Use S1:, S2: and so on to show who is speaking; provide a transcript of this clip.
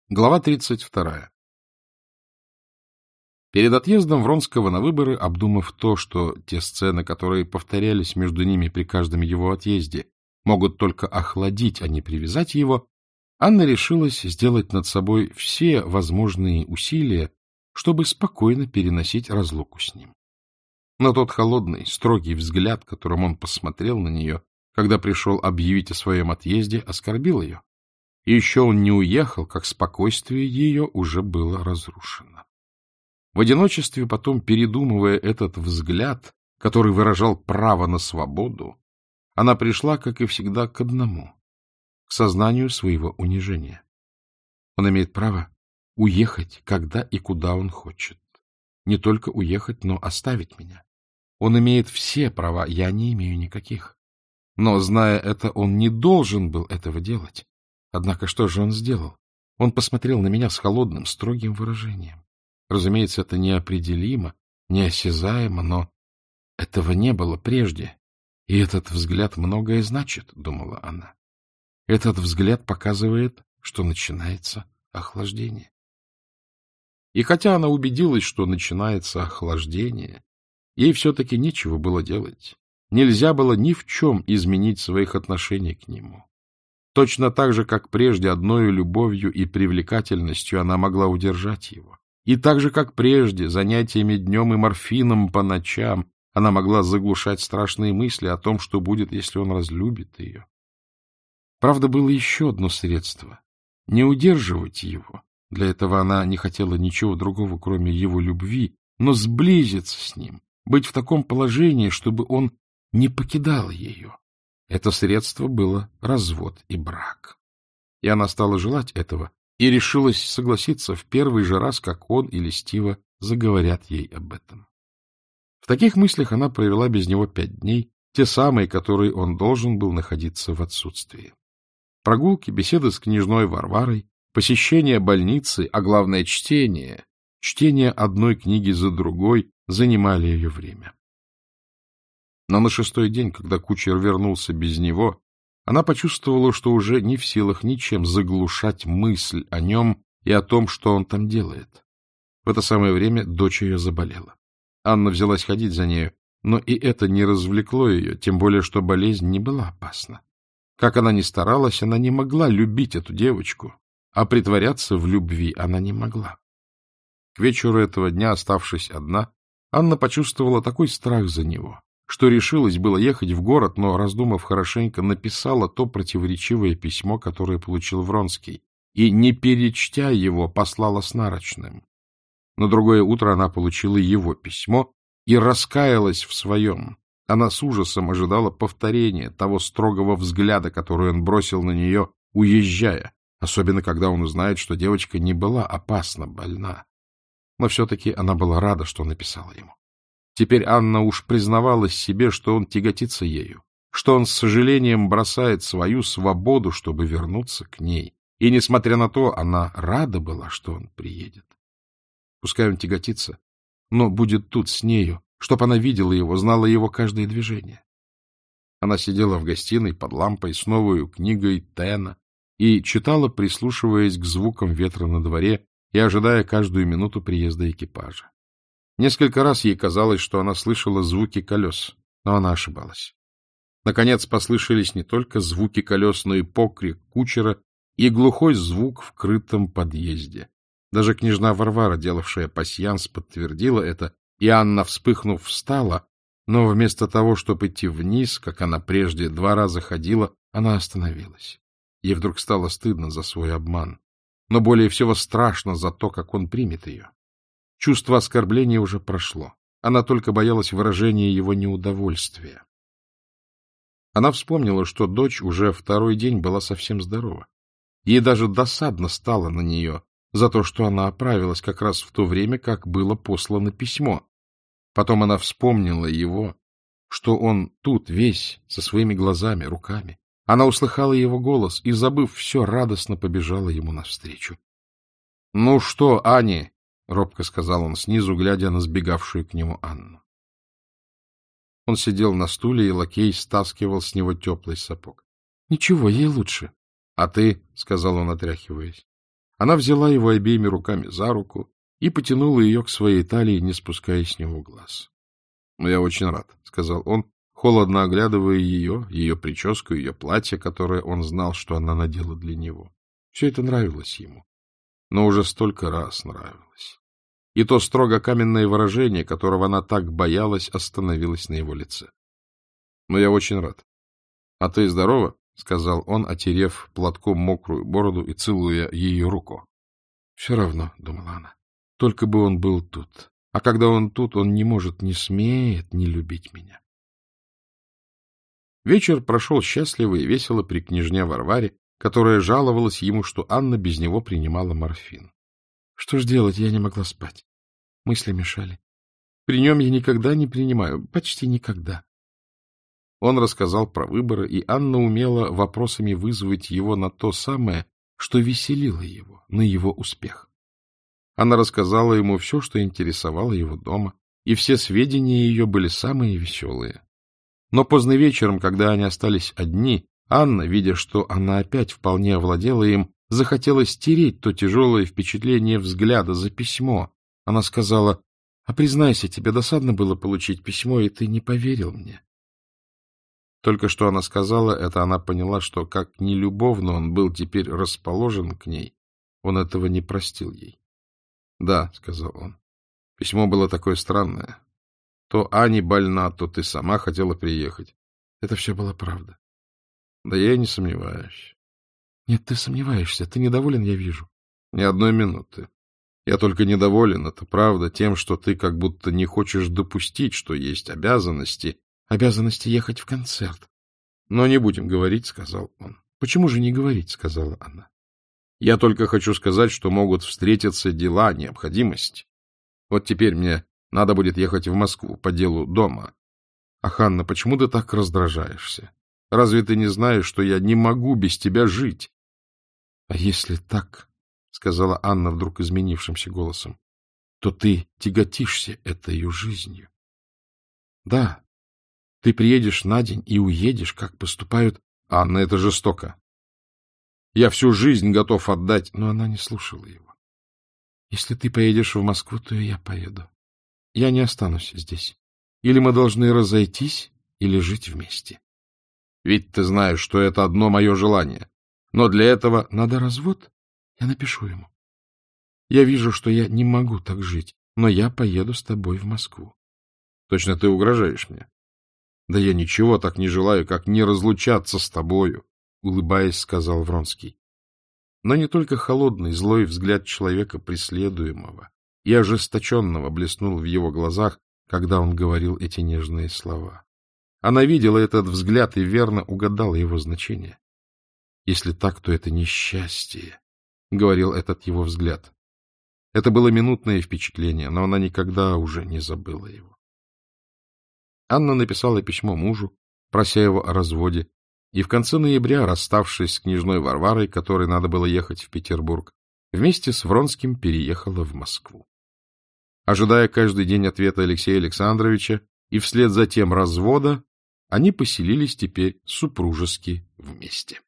S1: Глава 32. Перед отъездом Вронского на выборы, обдумав то, что те сцены, которые повторялись между ними при каждом его отъезде, могут только охладить, а не привязать его, Анна решилась сделать над собой все возможные усилия, чтобы спокойно переносить разлуку с ним. Но тот холодный, строгий взгляд, которым он посмотрел на нее, когда пришел объявить о своем отъезде, оскорбил ее. И еще он не уехал, как спокойствие ее уже было разрушено. В одиночестве, потом передумывая этот взгляд, который выражал право на свободу, она пришла, как и всегда, к одному — к сознанию своего унижения. Он имеет право уехать, когда и куда он хочет. Не только уехать, но оставить меня. Он имеет все права, я не имею никаких. Но, зная это, он не должен был этого делать. Однако что же он сделал? Он посмотрел на меня с холодным, строгим выражением. Разумеется, это неопределимо, неосязаемо, но этого не было прежде. И этот взгляд многое значит, — думала она. Этот взгляд показывает, что начинается охлаждение. И хотя она убедилась, что начинается охлаждение, ей все-таки нечего было делать. Нельзя было ни в чем изменить своих отношений к нему. Точно так же, как прежде, одною любовью и привлекательностью она могла удержать его. И так же, как прежде, занятиями днем и морфином по ночам она могла заглушать страшные мысли о том, что будет, если он разлюбит ее. Правда, было еще одно средство — не удерживать его. Для этого она не хотела ничего другого, кроме его любви, но сблизиться с ним, быть в таком положении, чтобы он не покидал ее. Это средство было развод и брак. И она стала желать этого и решилась согласиться в первый же раз, как он или Стива заговорят ей об этом. В таких мыслях она провела без него 5 дней, те самые, которые он должен был находиться в отсутствии. Прогулки, беседы с княжной Варварой, посещение больницы, а главное чтение одной книги за другой занимали ее время. Но на 6-й день, когда кучер вернулся без него, она почувствовала, что уже не в силах ничем заглушать мысль о нем и о том, что он там делает. В это самое время дочь ее заболела. Анна взялась ходить за нею, но и это не развлекло ее, тем более, что болезнь не была опасна. Как она ни старалась, она не могла любить эту девочку, а притворяться в любви она не могла. К вечеру этого дня, оставшись одна, Анна почувствовала такой страх за него, что решилась было ехать в город, но, раздумав хорошенько, написала то противоречивое письмо, которое получил Вронский, и, не перечтя его, послала с нарочным. На другое утро она получила его письмо и раскаялась в своем. Она с ужасом ожидала повторения того строгого взгляда, который он бросил на нее, уезжая, особенно когда он узнает, что девочка не была опасно больна. Но все-таки она была рада, что написала ему. Теперь Анна уж признавалась себе, что он тяготится ею, что он с сожалением бросает свою свободу, чтобы вернуться к ней. И, несмотря на то, она рада была, что он приедет. Пускай он тяготится, но будет тут с нею, чтоб она видела его, знала его каждое движение. Она сидела в гостиной под лампой с новой книгой Тена и читала, прислушиваясь к звукам ветра на дворе и ожидая каждую минуту приезда экипажа. Несколько раз ей казалось, что она слышала звуки колес, но она ошибалась. Наконец послышались не только звуки колес, но и покрик кучера и глухой звук в крытом подъезде. Даже княжна Варвара, делавшая пасьянс, подтвердила это, и Анна, вспыхнув, встала, но вместо того, чтобы идти вниз, как она прежде 2 раза ходила, она остановилась. Ей вдруг стало стыдно за свой обман, но более всего страшно за то, как он примет ее. Чувство оскорбления уже прошло. Она только боялась выражения его неудовольствия. Она вспомнила, что дочь уже 2-й день была совсем здорова. Ей даже досадно стало на нее за то, что она оправилась как раз в то время, как было послано письмо. Потом она вспомнила его, что он тут весь, со своими глазами, руками. Она услыхала его голос и, забыв все, радостно побежала ему навстречу. — Ну что, Ани? — робко сказал он снизу, глядя на сбегавшую к нему Анну. Он сидел на стуле, и лакей стаскивал с него теплый сапог. — Ничего, ей лучше. — А ты, — сказал он, отряхиваясь. Она взяла его обеими руками за руку и потянула ее к своей талии, не спуская с него глаз. — Но я очень рад, — сказал он, холодно оглядывая ее прическу, ее платье, которое он знал, что она надела для него. Все это нравилось ему, но уже столько раз нравилось. И то строго каменное выражение, которого она так боялась, остановилось на его лице. — Но я очень рад. — А ты здорова? — сказал он, отерев платком мокрую бороду и целуя ее руку. — Все равно, — думала она, — только бы он был тут. А когда он тут, он не может, не смеет не любить меня. Вечер прошел счастливо и весело при княжне Варваре, которая жаловалась ему, что Анна без него принимала морфин. Что ж делать, я не могла спать. Мысли мешали. При нем я никогда не принимаю, почти никогда. Он рассказал про выборы, и Анна умела вопросами вызвать его на то самое, что веселило его, на его успех. Она рассказала ему все, что интересовало его дома, и все сведения ее были самые веселые. Но поздно вечером, когда они остались одни, Анна, видя, что она опять вполне овладела им, захотела стереть то тяжелое впечатление взгляда за письмо. Она сказала: — А признайся, тебе досадно было получить письмо, и ты не поверил мне. Только что она сказала это, она поняла, что как нелюбовно он был теперь расположен к ней, он этого не простил ей. — Да, — сказал он, — письмо было такое странное. То Аня больна, то ты сама хотела приехать. Это все была правда. Да я не сомневаюсь. Нет, ты сомневаешься. Ты недоволен, я вижу. Ни одной минуты. Я только недоволен, это правда, тем, что ты как будто не хочешь допустить, что есть обязанности. Обязанности ехать в концерт. Но не будем говорить, — сказал он. Почему же не говорить, — сказала она. Я только хочу сказать, что могут встретиться дела, необходимость. Вот теперь мне надо будет ехать в Москву по делу дома. Ах, Анна, почему ты так раздражаешься? Разве ты не знаешь, что я не могу без тебя жить? — А если так, — сказала Анна вдруг изменившимся голосом, — то ты тяготишься этой жизнью. Да, ты приедешь на день и уедешь, как поступают... Анна, это жестоко. Я всю жизнь готов отдать... Но она не слушала его. Если ты поедешь в Москву, то и я поеду. Я не останусь здесь. Или мы должны разойтись, или жить вместе. Ведь ты знаешь, что это одно мое желание. Но для этого надо развод. Я напишу ему. Я вижу, что я не могу так жить, но я поеду с тобой в Москву. Точно ты угрожаешь мне? Да я ничего так не желаю, как не разлучаться с тобою, улыбаясь, сказал Вронский. Но не только холодный, злой взгляд человека преследуемого и ожесточенного блеснул в его глазах, когда он говорил эти нежные слова. Она видела этот взгляд и верно угадала его значение. Если так, то это несчастье, — говорил этот его взгляд. Это было минутное впечатление, но она никогда уже не забыла его. Анна написала письмо мужу, прося его о разводе, и в конце ноября, расставшись с княжной Варварой, которой надо было ехать в Петербург, вместе с Вронским переехала в Москву. Ожидая каждый день ответа Алексея Александровича и вслед за тем развода, они поселились теперь супружески вместе.